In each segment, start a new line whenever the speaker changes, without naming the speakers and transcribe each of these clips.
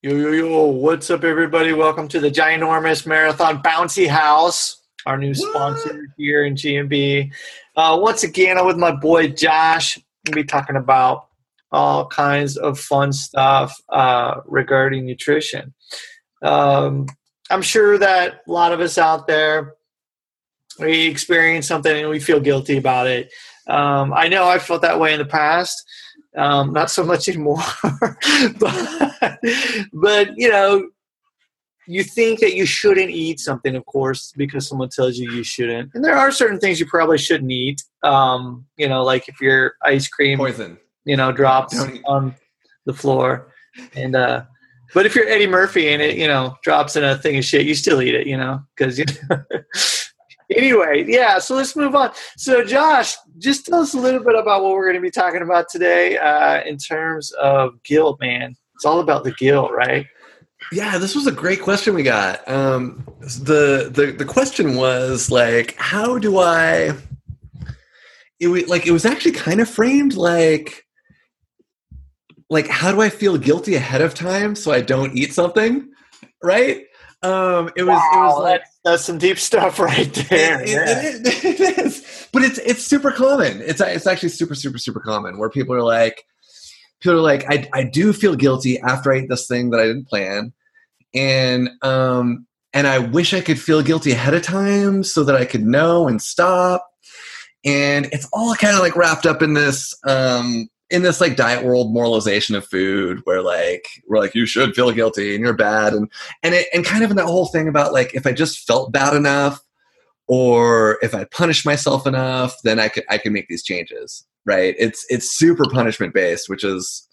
Yo, what's up, everybody? Welcome to the Ginormous Marathon Bouncy House, our new sponsor here in GMB. Once again, I'm with my boy Josh. We'll be talking about all kinds of fun stuff regarding nutrition. I'm sure that a lot of us out there, we experience something and we feel guilty about it. I know I felt that way in the past. Not so much anymore, but you think that you shouldn't eat something, of course, because someone tells you shouldn't. And there are certain things you probably shouldn't eat. Like if your ice cream,
poison,
drops on the floor, and but if you're Eddie Murphy and it, drops in a thing of shit, you still eat it, because Anyway, yeah, so let's move on. So, Josh, just tell us a little bit about what we're going to be talking about today in terms of guilt, man. It's all about the guilt, right?
Yeah, this was a great question we got. The question was, how do I – it was actually kind of framed like how do I feel guilty ahead of time so I don't eat something, right? It was like –
that's some deep stuff right there.
It is, but it's super common. It's actually super, super, super common where people are like, I do feel guilty after I ate this thing that I didn't plan, and I wish I could feel guilty ahead of time so that I could know and stop. And it's all kind of like wrapped up in this like diet world moralization of food where we're like, you should feel guilty and you're bad. And kind of in that whole thing about if I just felt bad enough or if I punished myself enough, then I could make these changes. Right. It's super punishment based, which is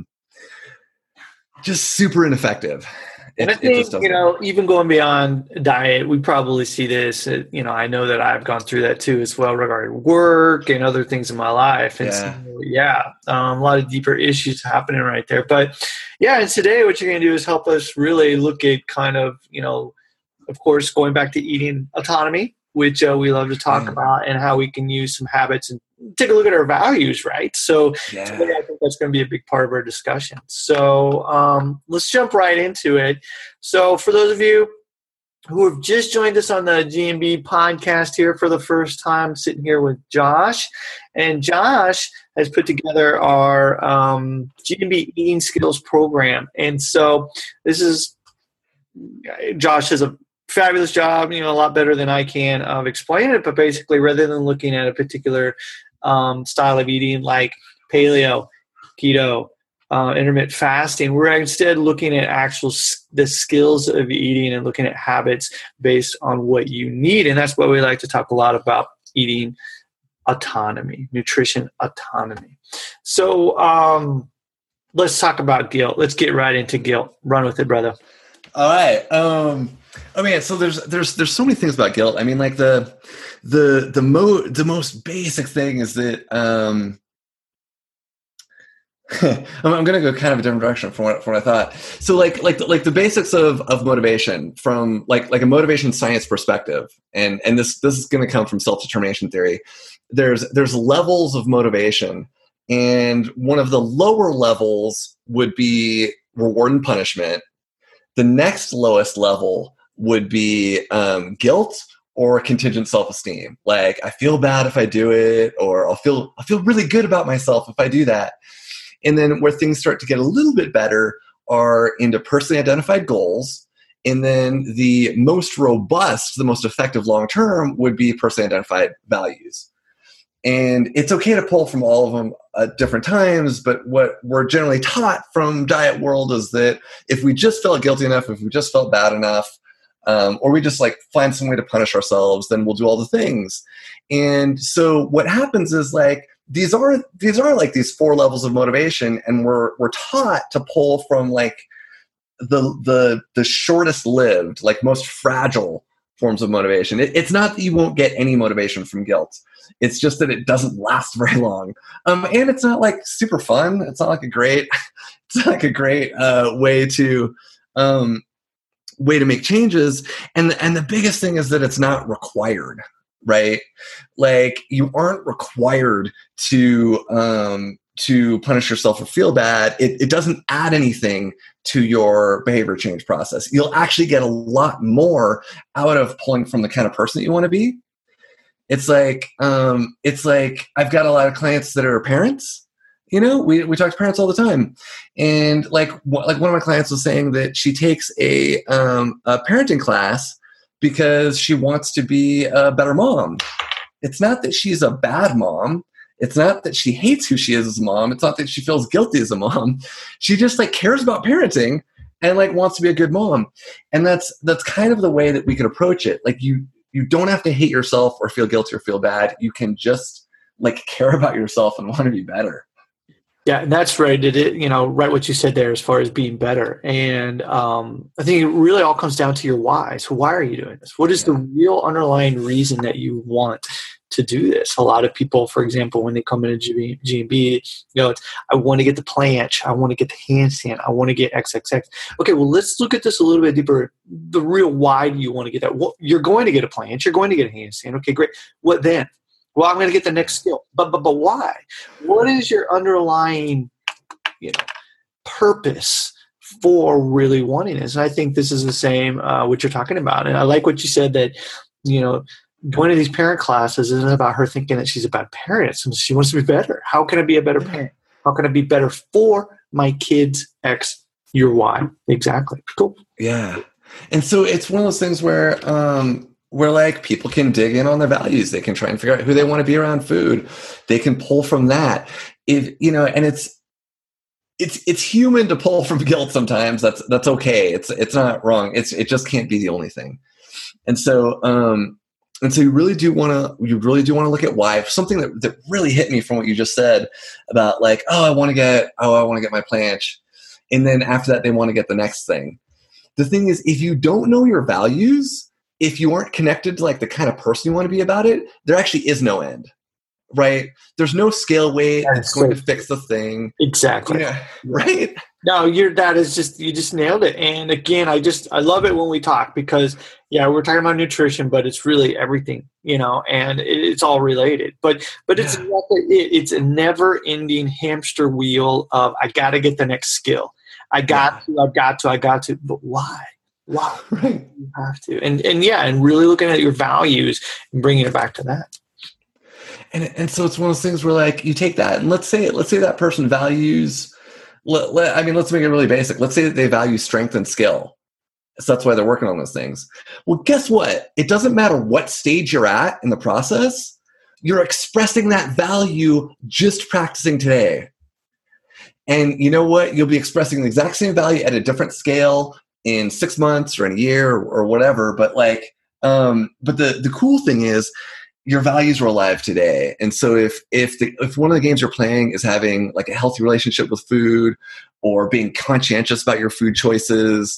just super ineffective.
And I think, even going beyond diet, we probably see this. I know that I've gone through that too as well regarding work and other things in my life. And a lot of deeper issues happening right there. But yeah, and today what you're going to do is help us really look at kind of, of course, going back to eating autonomy, which we love to talk about, and how we can use some habits and take a look at our values, right? So today I think that's going to be a big part of our discussion. So let's jump right into it. So for those of you who have just joined us on the GMB podcast here for the first time, sitting here with Josh, and Josh has put together our GMB Eating Skills program. And so Josh has a fabulous job, a lot better than I can of explaining it. But basically, rather than looking at a particular style of eating like paleo, keto, intermittent fasting, we're instead looking at the skills of eating and looking at habits based on what you need. And that's what we like to talk a lot about: eating autonomy, nutrition autonomy. So let's talk about guilt. Let's get right into guilt. Run with it, brother.
All right. So there's so many things about guilt. I mean, the most basic thing is that I'm going to go kind of a different direction from what I thought. So the basics of motivation from like a motivation science perspective, and this is going to come from self-determination theory. There's levels of motivation, and one of the lower levels would be reward and punishment. The next lowest level would be guilt or contingent self-esteem. Like, I feel bad if I do it, or I'll feel really good about myself if I do that. And then where things start to get a little bit better are into personally identified goals. And then the most robust, the most effective long-term would be personally identified values. And it's okay to pull from all of them at different times, but what we're generally taught from diet world is that if we just felt guilty enough, if we just felt bad enough, or we just find some way to punish ourselves, then we'll do all the things. And so what happens is these are these four levels of motivation, and we're taught to pull from the shortest lived, most fragile forms of motivation. It's not that you won't get any motivation from guilt. It's just that it doesn't last very long, and it's not super fun. It's not a great way to make changes. And the biggest thing is that it's not required, right? You aren't required to to punish yourself or feel bad, it doesn't add anything to your behavior change process. You'll actually get a lot more out of pulling from the kind of person that you want to be. It's like I've got a lot of clients that are parents. We talk to parents all the time, and like one of my clients was saying that she takes a parenting class because she wants to be a better mom. It's not that she's a bad mom. It's not that she hates who she is as a mom. It's not that she feels guilty as a mom. She just like cares about parenting and like wants to be a good mom. And that's kind of the way that we can approach it. Like you don't have to hate yourself or feel guilty or feel bad. You can just like care about yourself and want to be better.
Yeah, and that's right. Right what you said there as far as being better. And I think it really all comes down to your why. So why are you doing this? What is the real underlying reason that you want to do this? A lot of people, for example, when they come into G&B, it's, I want to get the planche, I want to get the handstand, I want to get XXX. Okay, well, let's look at this a little bit deeper. The real why do you want to get that? Well, you're going to get a planche, you're going to get a handstand. Okay, great. What then? Well, I'm going to get the next skill. But why? What is your underlying, purpose for really wanting this? And I think this is the same what you're talking about. And I like what you said that, going to these parent classes isn't about her thinking that she's a bad parent. She wants to be better. How can I be a better parent? How can I be better for my kids? X, your Y. Exactly. Cool.
Yeah. And so it's one of those things where like people can dig in on their values. They can try and figure out who they want to be around food. They can pull from that. And it's human to pull from guilt sometimes. That's okay. It's not wrong. It just can't be the only thing. And so you really do want to look at why. Something that really hit me from what you just said about like, I want to get my planche. And then after that, they want to get the next thing. The thing is, if you don't know your values, if you aren't connected to like the kind of person you want to be about it, there actually is no end, right? There's no scale weight that's going to fix the thing.
Exactly.
Yeah, right?
No, you just nailed it. And again, I love it when we talk because we're talking about nutrition, but it's really everything, and it's all related. But it's a never ending hamster wheel of I got to get the next skill. I got to, but why? Why?
Right.
You have to. And really looking at your values and bringing it back to that.
And so it's one of those things where like you take that and let's say that person values, let's make it really basic. Let's say that they value strength and skill. So that's why they're working on those things. Well, guess what? It doesn't matter what stage you're at in the process. You're expressing that value just practicing today. And you know what? You'll be expressing the exact same value at a different scale in 6 months or in a year or whatever. But like, but the cool thing is your values are alive today. And so if one of the games you're playing is having like a healthy relationship with food or being conscientious about your food choices,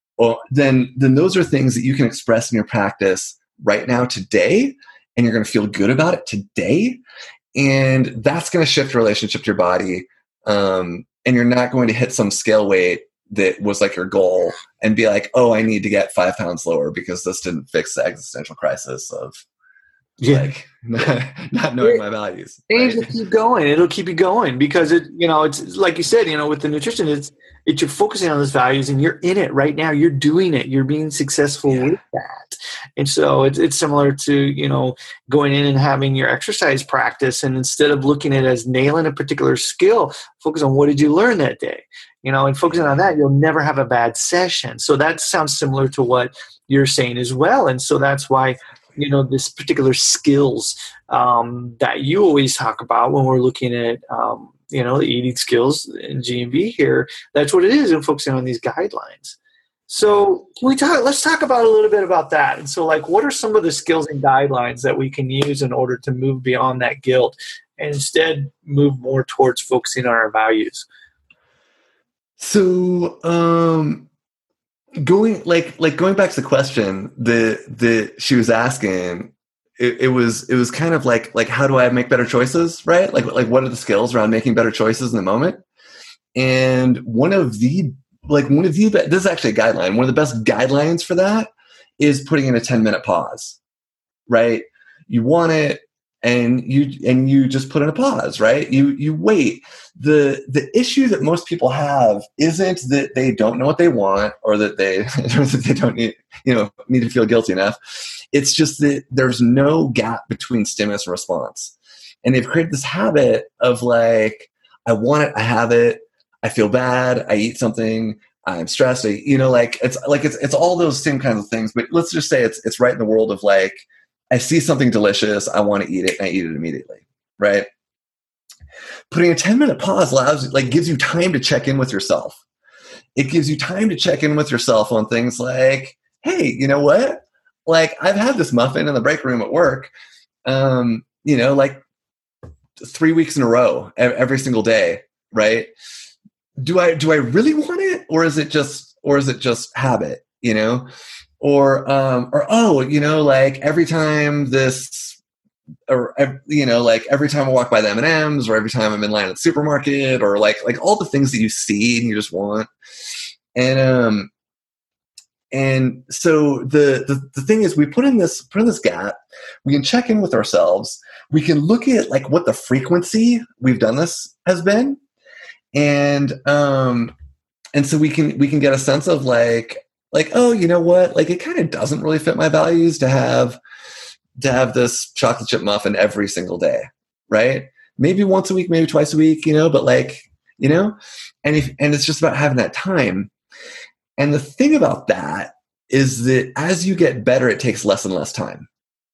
then those are things that you can express in your practice right now today. And you're going to feel good about it today. And that's going to shift your relationship to your body. And you're not going to hit some scale weight that was like your goal and be like, I need to get 5 pounds lower because this didn't fix the existential crisis of like not knowing my values.
Right? It'll keep going. It'll keep you going because it's like you said, with the nutrition, it's you're focusing on those values and you're in it right now. You're doing it. You're being successful with that. And so it's similar to, going in and having your exercise practice. And instead of looking at it as nailing a particular skill, focus on what did you learn that day, and focusing on that, you'll never have a bad session. So that sounds similar to what you're saying as well. And so that's why, this particular skills that you always talk about when we're looking at, the eating skills in G&B here, that's what it is, and focusing on these guidelines. So let's talk about a little bit about that. And so like, what are some of the skills and guidelines that we can use in order to move beyond that guilt and instead move more towards focusing on our values?
So, going back to the question that she was asking, it was kind of like how do I make better choices, right? Like what are the skills around making better choices in the moment? And one of the this is actually a guideline. One of the best guidelines for that is putting in a 10-minute pause, right? You want it and you just put in a pause, right? You wait. The issue that most people have isn't that they don't know what they want, or that they don't need to feel guilty enough. It's just that there's no gap between stimulus and response. And they've created this habit of like, I want it, I have it, I feel bad, I eat something, I'm stressed, it's all those same kinds of things. But let's just say it's right in the world of like, I see something delicious, I want to eat it, and I eat it immediately, right? Putting a 10-minute pause gives you time to check in with yourself. It gives you time to check in with yourself on things like, hey, you know what? Like, I've had this muffin in the break room at work, 3 weeks in a row, every single day, right? Do I really want it, or is it just habit, Or every time every time I walk by the M&Ms, or every time I'm in line at the supermarket, or like all the things that you see and you just want. And so the thing is, we put in this gap. We can check in with ourselves. We can look at like what the frequency we've done this has been. And so we can get a sense of like, oh, you know what? Like, it kind of doesn't really fit my values to have this chocolate chip muffin every single day, right? Maybe once a week, maybe twice a week, but and it's just about having that time. And the thing about that is that as you get better, it takes less and less time.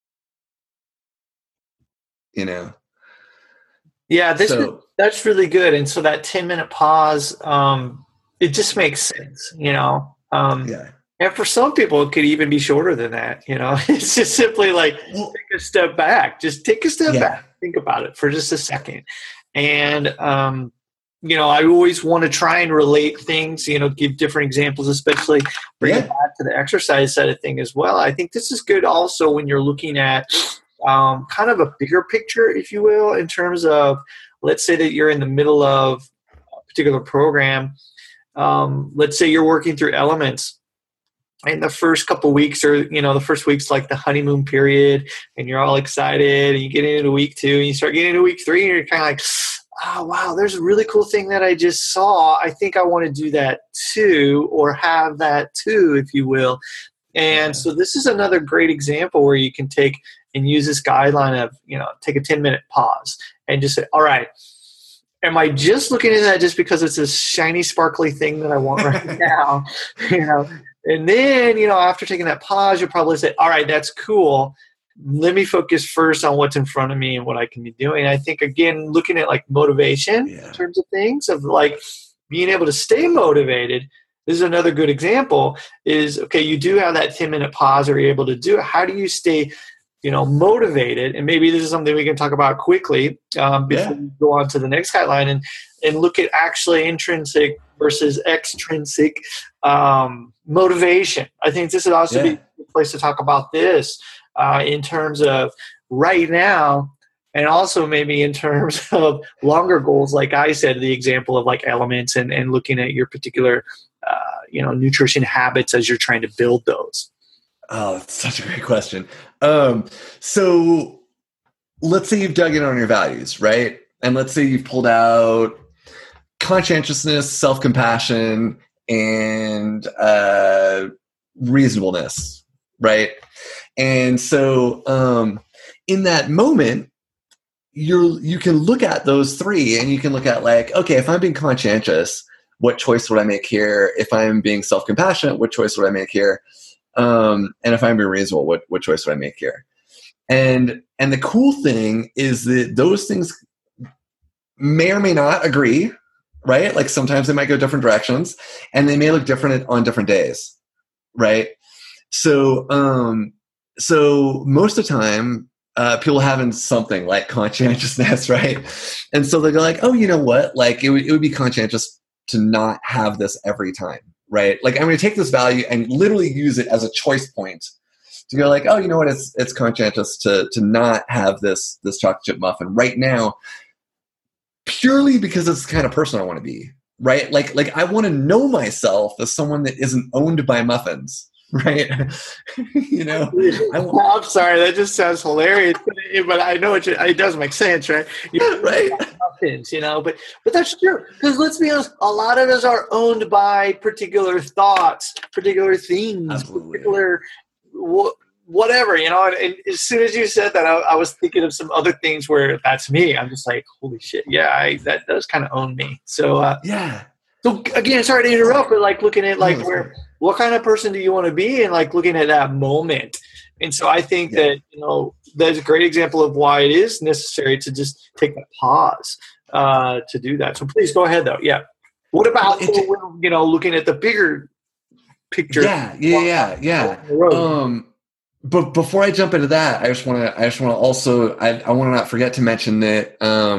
Yeah, that's really good. And so that 10-minute pause, it just makes sense, Yeah. And for some people, it could even be shorter than that. It's just simply like, take a step back. Just take a step back. Think about it for just a second. And, I always want to try and relate things, give different examples, especially bring it back to the exercise side of thing as well. I think this is good also when you're looking at kind of a bigger picture, if you will, in terms of, let's say that you're in the middle of a particular program. Let's say you're working through elements. And the first couple weeks, or the first week's like the honeymoon period, and you're all excited, and you get into week 2, and you start getting into week 3, and you're kind of like, oh wow, there's a really cool thing that I just saw. I think I want to do that too, or have that too, if you will. And so this is another great example where you can take and use this guideline of, take a 10-minute pause and just say, all right, am I just looking at that just because it's a shiny, sparkly thing that I want right now? And then, after taking that pause, you'll probably say, all right, that's cool. Let me focus first on what's in front of me and what I can be doing. I think, again, looking at like motivation in terms of things, of like being able to stay motivated. This is another good example is, okay, you do have that 10-minute pause, or you're able to do it. How do you stay, motivated? And maybe this is something we can talk about quickly before we go on to the next guideline, and look at actually intrinsic versus extrinsic motivation. I think this would also be a good place to talk about this in terms of right now, and also maybe in terms of longer goals. Like I said, the example of like elements and looking at your particular nutrition habits as you're trying to build those.
Oh, that's such a great question. So let's say you've dug in on your values, right? And let's say you've pulled out conscientiousness, self-compassion, and reasonableness, right? And so in that moment, you can look at those 3, and you can look at like, okay, if I'm being conscientious, what choice would I make here? If I'm being self-compassionate, what choice would I make here? And if I'm being reasonable, what choice would I make here? And the cool thing is that those things may or may not agree, right? Like sometimes they might go different directions, and they may look different on different days, right? So most of the time, people having something like conscientiousness, right? And so they go like, oh, you know what? Like it would be conscientious to not have this every time, right? Like I'm going to take this value and literally use it as a choice point to go like, oh, you know what? It's conscientious to not have this chocolate chip muffin right now, purely because it's the kind of person I want to be, right? Like I want to know myself as someone that isn't owned by muffins, right?
I'm sorry, that just sounds hilarious, but I know it does make sense, right?
Right.
But that's true, because let's be honest, a lot of us are owned by particular thoughts, particular things,
Absolutely.
particular whatever, and as soon as you said that, I was thinking of some other things where that's me. I'm just like, holy shit, yeah, that does kind of own me. So
yeah. So
again, sorry to interrupt, but like looking at like what kind of person do you want to be, and like looking at that moment. And so I think that that's a great example of why it is necessary to just take that pause to do that. So please go ahead, though. Yeah. What about looking at the bigger picture?
Yeah. But before I jump into that, I just want to also I want to not forget to mention that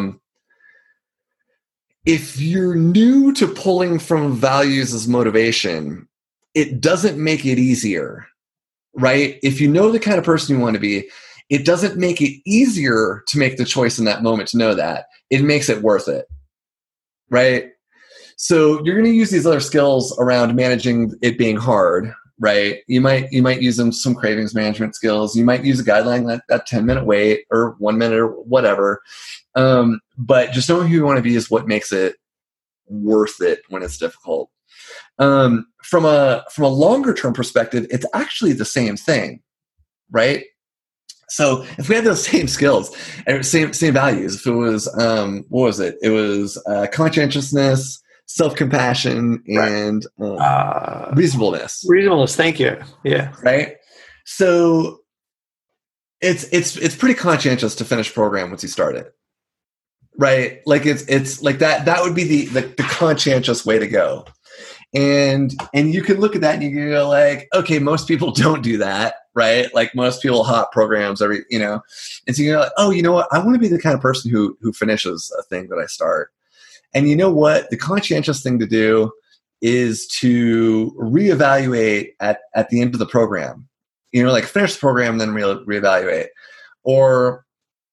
if you're new to pulling from values as motivation, it doesn't make it easier, right? If you know the kind of person you want to be, it doesn't make it easier to make the choice in that moment to know that. It makes it worth it, right? So you're going to use these other skills around managing it being hard, right? You might use some cravings management skills. You might use a guideline like that 10-minute wait or 1 minute or whatever. But just knowing who you want to be is what makes it worth it when it's difficult. From a longer term perspective, it's actually the same thing, right? So if we had those same skills, same values, if it was what was it? It was conscientiousness, self-compassion, and reasonableness.
Reasonableness, thank you. Yeah.
Right. So it's pretty conscientious to finish a program once you start it. Right. Like it's like that would be the conscientious way to go. And you can look at that and you can go like, okay, most people don't do that, right? Like most people hop programs and so you go like, oh, you know what? I want to be the kind of person who finishes a thing that I start. And you know what? The conscientious thing to do is to reevaluate at the end of the program. Like finish the program, then reevaluate, or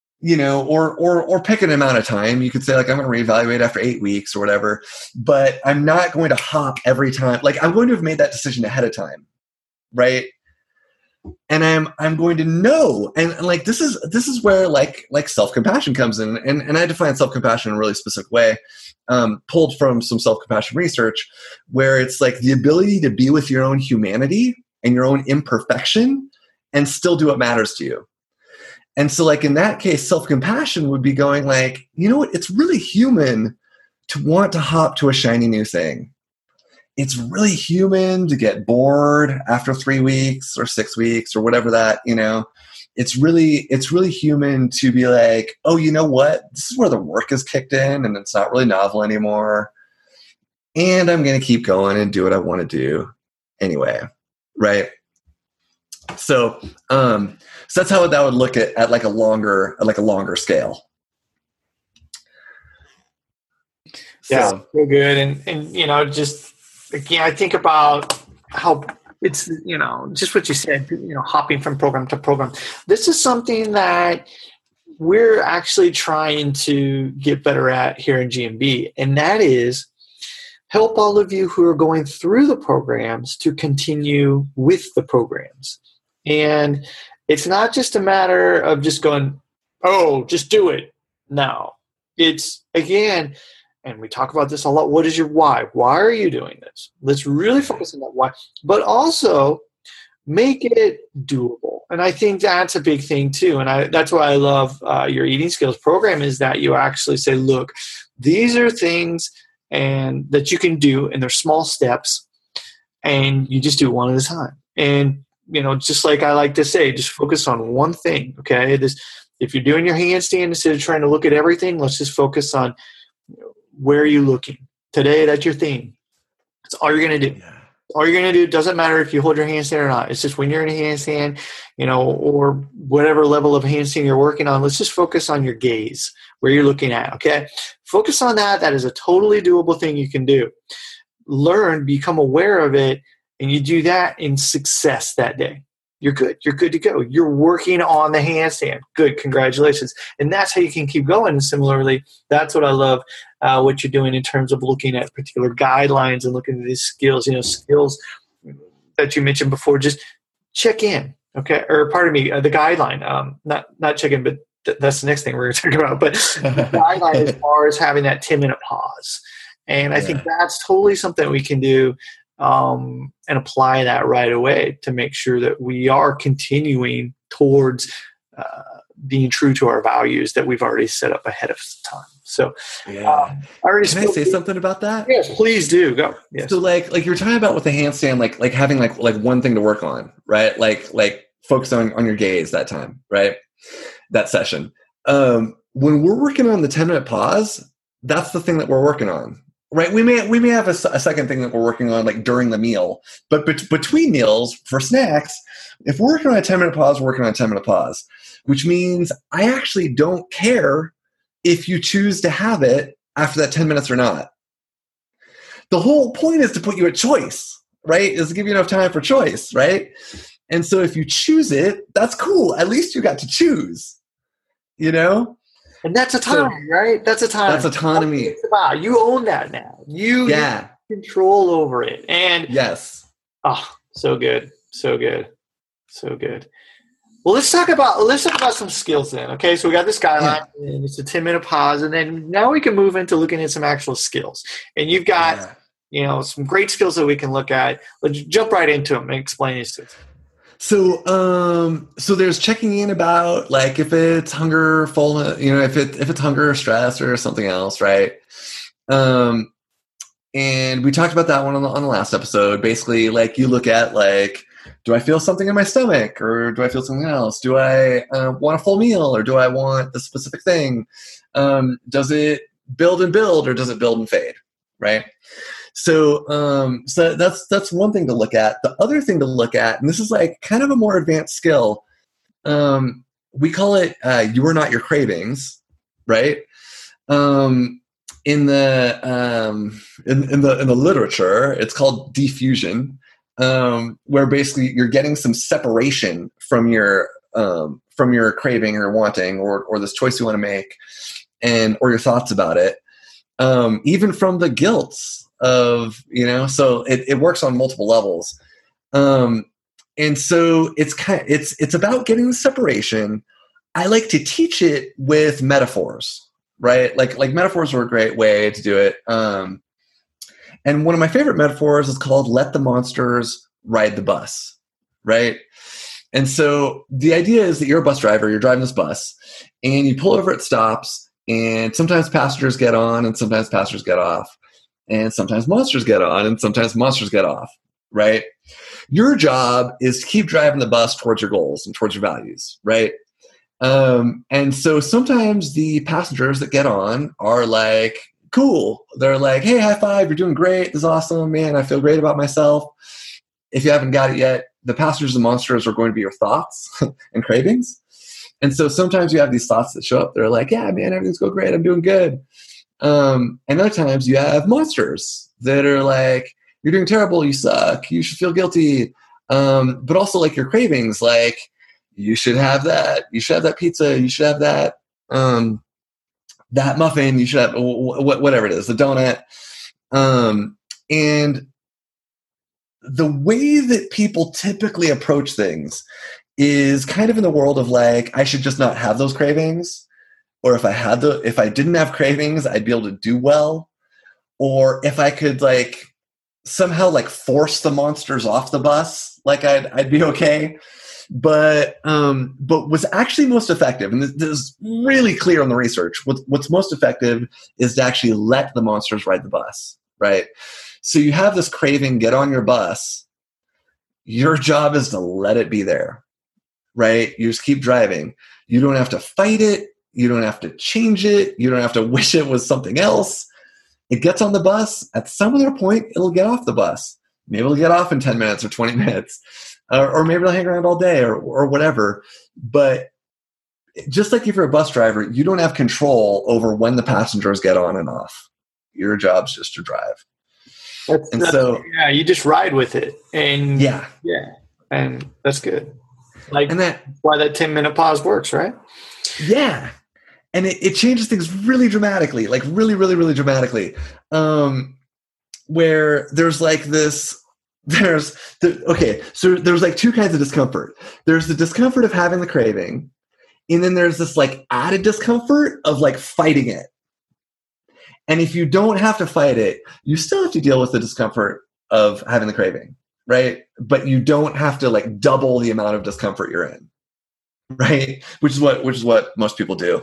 pick an amount of time. You could say like, I'm going to reevaluate after 8 weeks or whatever, but I'm not going to hop every time. Like I'm going to have made that decision ahead of time. Right. And I'm going to know. And like, this is where like self-compassion comes in. And I define self-compassion in a really specific way, pulled from some self-compassion research, where it's like the ability to be with your own humanity and your own imperfection and still do what matters to you. And so like in that case, self-compassion would be going like, you know what? It's really human to want to hop to a shiny new thing. It's really human to get bored after 3 weeks or 6 weeks or whatever that, it's really human to be like, oh, you know what? This is where the work is kicked in and it's not really novel anymore. And I'm going to keep going and do what I want to do anyway. Right. So that's how that would look at like a longer scale.
Yeah, so good. And just again, I think about how it's, just what you said, hopping from program to program. This is something that we're actually trying to get better at here in GMB, and that is help all of you who are going through the programs to continue with the programs. And it's not just a matter of just going, oh, just do it. No, it's again, and we talk about this a lot. What is your why? Why are you doing this? Let's really focus on that why, but also make it doable. And I think that's a big thing too. And that's why I love your eating skills program, is that you actually say, look, these are things and that you can do, and they're small steps, and you just do one at a time. And just like I like to say, just focus on one thing. Okay, if you're doing your handstand, instead of trying to look at everything, let's just focus on where are you looking today. That's your thing. That's all you're going to do. All you're going to do. It doesn't matter if you hold your handstand or not. It's just when you're in a handstand, or whatever level of handstand you're working on, let's just focus on your gaze, where you're looking at. Okay, focus on that. That is a totally doable thing you can do. Learn, become aware of it, and you do that in success that day. You're good. You're good to go. You're working on the handstand. Good. Congratulations. And that's how you can keep going. And similarly, that's what I love what you're doing in terms of looking at particular guidelines and looking at these skills. Skills, that you mentioned before, just check in. Okay. Or pardon me, the guideline, not check in, but that's the next thing we're going to talk about. But the guideline as far as having that 10-minute pause. And I think that's totally something we can do and apply that right away to make sure that we are continuing towards being true to our values that we've already set up ahead of time. So,
can I say something about that?
Yes, please do. Go. Yes.
So like you're talking about with the handstand, like having like one thing to work on, right? Like focus on your gaze that time, right? That session. When we're working on the 10-minute pause, that's the thing that we're working on, right? We may have a second thing that we're working on like during the meal, but between meals for snacks, if we're working on a 10-minute pause, we're working on a 10-minute pause, which means I actually don't care if you choose to have it after that 10 minutes or not. The whole point is to put you at choice, right? Is to give you enough time for choice, right? And so if you choose it, that's cool. At least you got to choose, you know?
And that's autonomy, right? That's autonomy.
That's autonomy.
That's about. You own that now. You have control over it. And
yes.
Oh, so good. So good. So good. Well, let's talk about some skills then. Okay, so we got this guideline, and it's a 10-minute pause, and then now we can move into looking at some actual skills. And you've got, some great skills that we can look at. Let's jump right into them and explain these to us.
So there's checking in about like if it's hunger, fullness, if it's hunger or stress or something else, right? And we talked about that one on the last episode. Basically, like you look at like, do I feel something in my stomach or do I feel something else? Do I want a full meal or do I want the specific thing? Does it build and build or does it build and fade? Right. So that's one thing to look at. The other thing to look at, and this is like kind of a more advanced skill. We call it "you are not your cravings," right? In the literature, it's called diffusion, where basically you're getting some separation from your craving or wanting or this choice you want to make, or your thoughts about it, even from the guilt of So it works on multiple levels, and so it's about getting the separation. I like to teach it with metaphors. Right? Like metaphors are a great way to do it. And one of my favorite metaphors is called "Let the monsters ride the bus." Right? And so the idea is that you're a bus driver, you're driving this bus, and you pull over at stops, and sometimes passengers get on and sometimes passengers get off. And sometimes monsters get on and sometimes monsters get off. Right? Your job is to keep driving the bus towards your goals and towards your values. Right? And so sometimes the passengers that get on are like, cool. They're like, hey, high five. You're doing great. This is awesome, man. I feel great about myself. If you haven't got it yet, the passengers and monsters are going to be your thoughts and cravings. And so sometimes you have these thoughts that show up. They're like, yeah, man, everything's going great. I'm doing good. And other times you have monsters that are like, you're doing terrible. You suck. You should feel guilty. But also like your cravings, like, you should have that. You should have that pizza. You should have that that muffin. You should have whatever it is, the donut. And the way that people typically approach things is kind of in the world of like, I should just not have those cravings, or if I didn't have cravings, I'd be able to do well, or if I could like somehow like force the monsters off the bus, like I'd be okay. But what's actually most effective, and this is really clear on the research, what's most effective is to actually let the monsters ride the bus, right? So you have this craving, get on your bus. Your job is to let it be there, right? You just keep driving. You don't have to fight it. You don't have to change it. You don't have to wish it was something else. It gets on the bus. At some other point, it'll get off the bus. Maybe it'll get off in 10 minutes or 20 minutes. Or maybe they'll hang around all day or whatever. But just like if you're a bus driver, you don't have control over when the passengers get on and off. Your job's just to drive.
You just ride with it. And and that's good. And that's why that 10-minute pause works, right?
Yeah. And it changes things really dramatically, like really, really, really dramatically. Where there's like this So there's like two kinds of discomfort. There's the discomfort of having the craving, and then there's this like added discomfort of like fighting it. And if you don't have to fight it, you still have to deal with the discomfort of having the craving, right? But you don't have to like double the amount of discomfort you're in, right? Which is what most people do.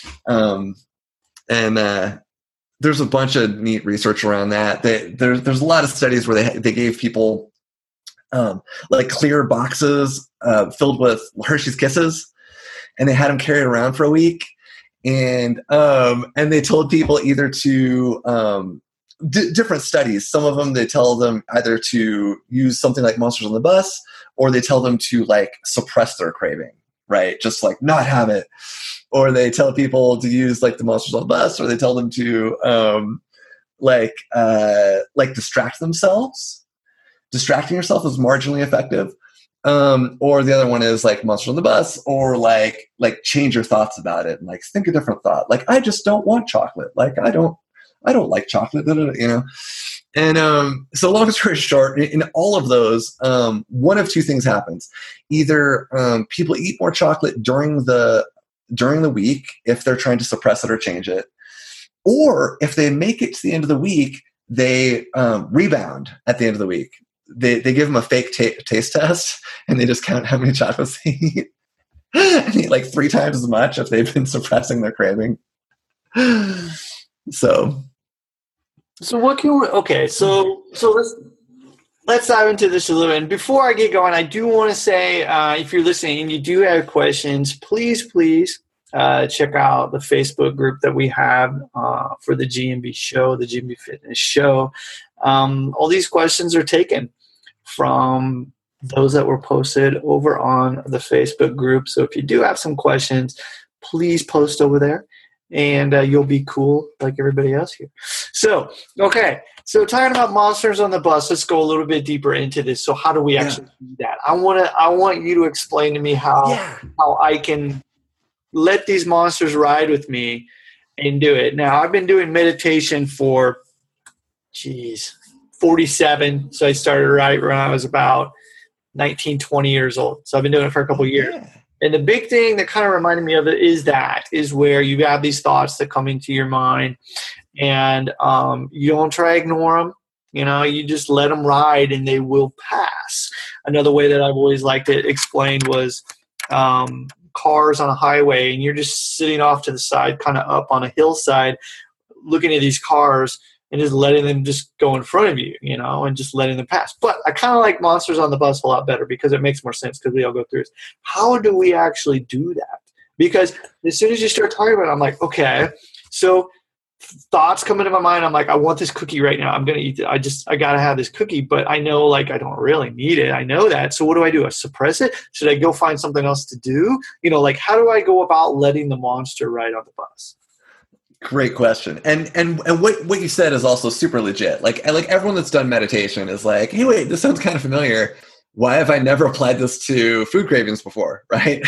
There's a bunch of neat research around that. There's a lot of studies where they gave people like clear boxes filled with Hershey's Kisses, and they had them carried around for a week. And they told people either to different studies. Some of them, they tell them either to use something like Monsters on the Bus, or they tell them to like suppress their craving, right? Just like not have it. Or they tell people to use like the Monsters on the Bus, or they tell them to like distract themselves. Distracting yourself is marginally effective. Or the other one is like Monsters on the Bus, or like change your thoughts about it and like think a different thought. Like, I just don't want chocolate. Like, I don't like chocolate, you know? And so long story short, in all of those, one of two things happens. Either people eat more chocolate during the week if they're trying to suppress it or change it, or if they make it to the end of the week, they rebound at the end of the week. They give them a fake taste test, and they just count how many chocolates they eat, and eat like 3 times as much if they've been suppressing their craving. So
what can we? Okay, so let's dive into this a little bit. And before I get going, I do want to say, if you're listening and you do have questions, please check out the Facebook group that we have for the GMB show, the GMB Fitness Show. All these questions are taken from those that were posted over on the Facebook group. So if you do have some questions, please post over there, and you'll be cool like everybody else here. So, okay. So talking about Monsters on the Bus, let's go a little bit deeper into this. So how do we actually do that? I want you to explain to me how I can let these monsters ride with me and do it. Now, I've been doing meditation for 47. So I started right when I was about 19, 20 years old. So I've been doing it for a couple of years. Yeah. And the big thing that kind of reminded me of it is where you have these thoughts that come into your mind, and you don't try to ignore them. You know, you just let them ride and they will pass. Another way that I've always liked it explained was cars on a highway, and you're just sitting off to the side, kind of up on a hillside, looking at these cars and just letting them just go in front of you, you know, and just letting them pass. But I kind of like Monsters on the Bus a lot better because it makes more sense because we all go through it. How do we actually do that? Because as soon as you start talking about it, I'm like, okay, so thoughts come into my mind. I'm like, I want this cookie right now. I'm going to eat it. I got to have this cookie, but I know like I don't really need it. I know that. So what do? I suppress it? Should I go find something else to do? You know, like how do I go about letting the monster ride on the bus?
Great question. And what you said is also super legit. Like everyone that's done meditation is like, hey, wait, this sounds kind of familiar. Why have I never applied this to food cravings before? Right.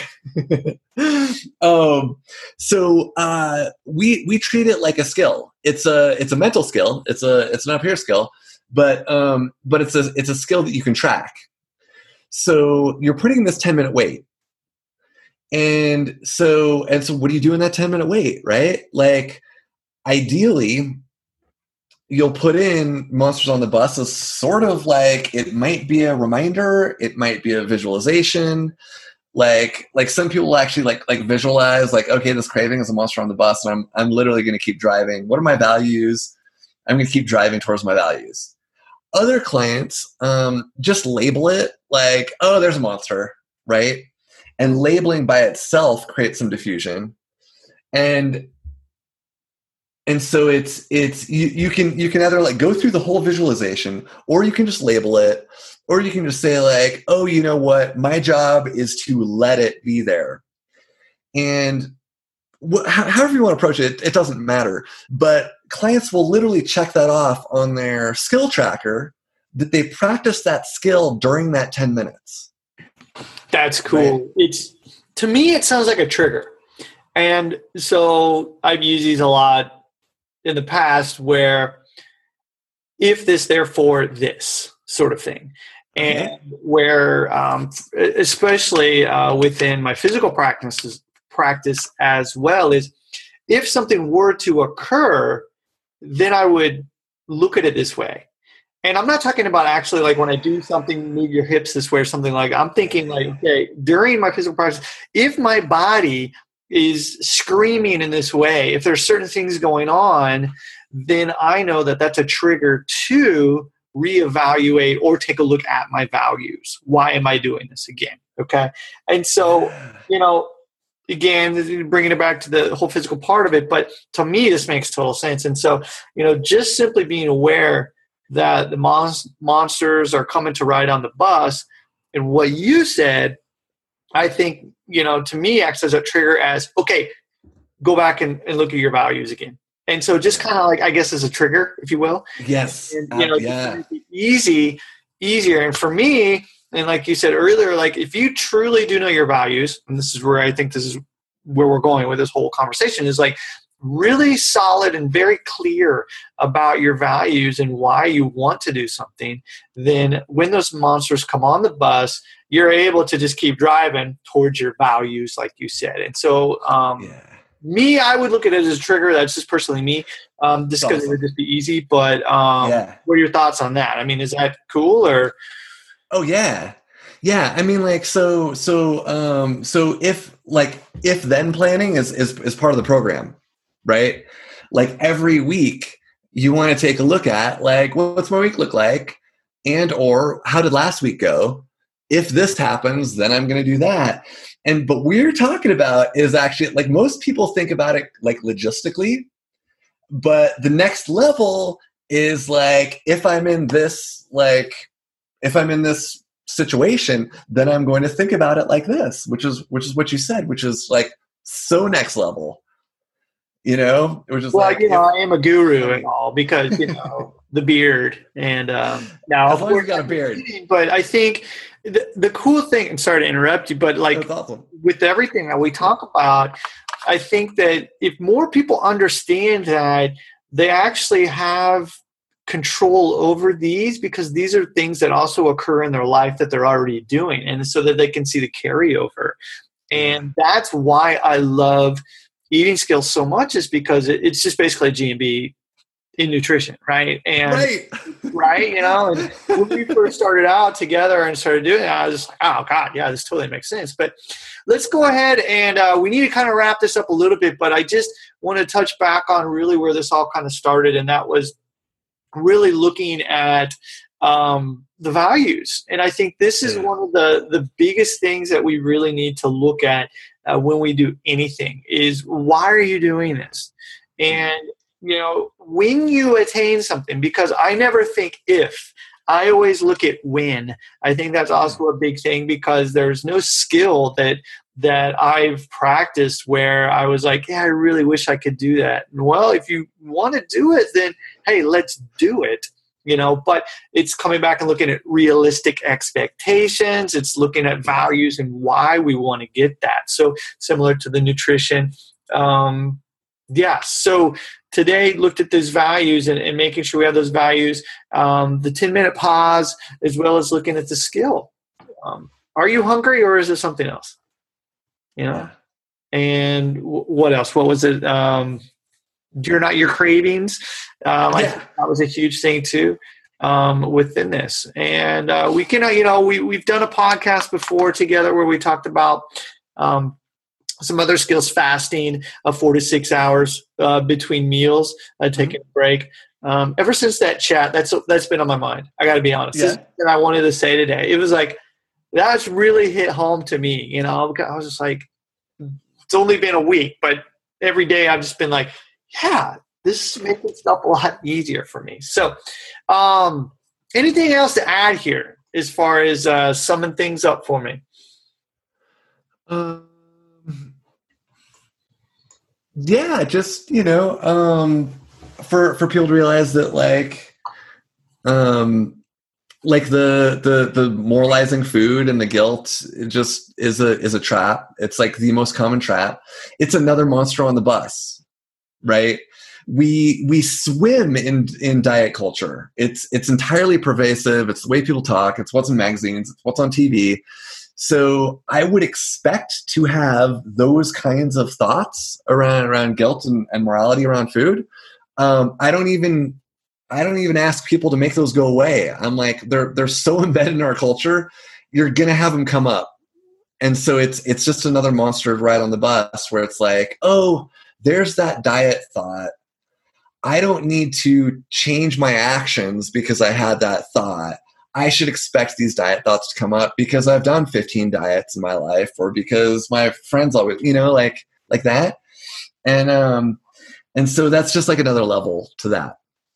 So we treat it like a skill. It's a mental skill. It's an up here skill, but it's a skill that you can track. So you're putting this 10-minute wait. And so what do you do in that 10-minute wait, right? Like, ideally, you'll put in Monsters on the Bus as sort of like, it might be a reminder, it might be a visualization. Like some people actually like visualize, like, okay, this craving is a monster on the bus, and I'm literally going to keep driving. What are my values? I'm going to keep driving towards my values. Other clients just label it like, oh, there's a monster, right? And labeling by itself creates some diffusion, and so it's you can either like go through the whole visualization, or you can just label it, or you can just say like, oh, you know what, my job is to let it be there, and however you want to approach it, it doesn't matter. But clients will literally check that off on their skill tracker that they practice that skill during that 10 minutes.
That's cool. Right? To me, it sounds like a trigger. And so I've used these a lot in the past where if this, therefore this. sort of thing. And where, especially within my physical practice as well, is if something were to occur, then I would look at it this way. And I'm not talking about actually like when I do something, move your hips this way or something like, I'm thinking like, okay, during my physical practice, if my body is screaming in this way, if there's certain things going on, then I know that that's a trigger to reevaluate or take a look at my values. Why am I doing this again? Okay. And so, again, bringing it back to the whole physical part of it, but to me, this makes total sense. And so, just simply being aware that the monsters are coming to ride on the bus, and what you said, I think, to me acts as a trigger as, okay, go back and look at your values again. And so just kind of like, I guess, as a trigger, if you will.
Yes.
And, easier. And for me, and like you said earlier, like if you truly do know your values, and this is where I think this is where we're going with this whole conversation, is like really solid and very clear about your values and why you want to do something, then when those monsters come on the bus, you're able to just keep driving towards your values, like you said. And so, me, I would look at it as a trigger. That's just personally me, just because it would just be easy. But what are your thoughts on that? I mean, is that cool or?
Oh yeah. Yeah. I mean, like, so if then planning is part of the program, right? Like every week you want to take a look at like, what's my week look like? And, or how did last week go? If this happens, then I'm going to do that. But we're talking about is actually like most people think about it like logistically, but the next level is like, if I'm in this situation, then I'm going to think about it like this, which is what you said, which is like so next level, which is
I am a guru and all because, the beard and now
of course you got a beard,
but I think the cool thing, and sorry to interrupt you, but like
awesome.
With everything that we talk about, I think that if more people understand that they actually have control over these, because these are things that also occur in their life that they're already doing, and so that they can see the carryover. And that's why I love eating skills so much, is because it's just basically a G&B in nutrition, right? And right, and when we first started out together and started doing it, I was just like, oh God, yeah, this totally makes sense. But let's go ahead and we need to kind of wrap this up a little bit, but I just want to touch back on really where this all kind of started, and that was really looking at the values. And I think this is one of the biggest things that we really need to look at when we do anything is, why are you doing this? And when you attain something, because I never think if, I always look at when. I think that's also a big thing, because there's no skill that I've practiced where I was like, yeah, I really wish I could do that. And well, if you want to do it, then hey, let's do it. But it's coming back and looking at realistic expectations. It's looking at values and why we want to get that. So similar to the nutrition. So today looked at those values and making sure we have those values, the 10-minute pause, as well as looking at the skill. Are you hungry, or is it something else? And what else? What was it? You're not your cravings. I think that was a huge thing too within this. And we can, we've done a podcast before together where we talked about some other skills, fasting 4 to 6 hours between meals, taking a break. Ever since that chat, that's been on my mind. I got to be honest. This is what I wanted to say today. It was like, that's really hit home to me. I was just like, it's only been a week, but every day I've just been like, yeah, this is making stuff a lot easier for me. So anything else to add here as far as summing things up for me?
Yeah, just, for people to realize that the moralizing food and the guilt, it just is a trap. It's like the most common trap. It's another monster on the bus, right? we swim in diet culture. It's entirely pervasive. It's the way people talk. It's what's in magazines. It's what's on TV. So I would expect to have those kinds of thoughts around guilt and morality around food. I don't even ask people to make those go away. I'm like, they're so embedded in our culture, you're gonna have them come up. And so it's just another monster ride on the bus where it's like, oh, there's that diet thought. I don't need to change my actions because I had that thought. I should expect these diet thoughts to come up because I've done 15 diets in my life, or because my friends always, like that. And so that's just like another level to that.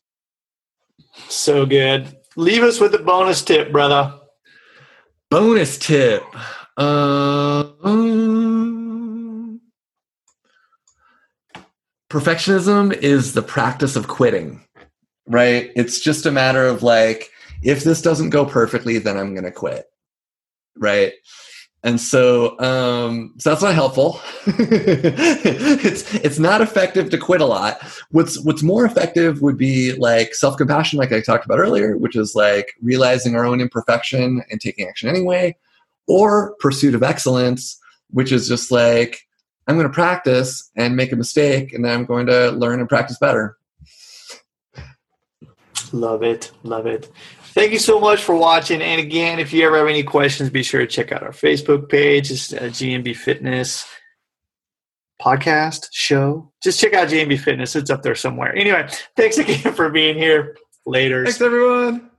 So good. Leave us with a bonus tip, brother.
Bonus tip. Perfectionism is the practice of quitting, right? It's just a matter of like, if this doesn't go perfectly, then I'm going to quit, right? And so, so that's not helpful. It's not effective to quit a lot. What's more effective would be like self-compassion, like I talked about earlier, which is like realizing our own imperfection and taking action anyway, or pursuit of excellence, which is just like, I'm going to practice and make a mistake, and then I'm going to learn and practice better.
Love it. Love it. Thank you so much for watching. And again, if you ever have any questions, be sure to check out our Facebook page. It's GMB Fitness podcast show. Just check out GMB Fitness. It's up there somewhere. Anyway, thanks again for being here. Later.
Thanks, everyone.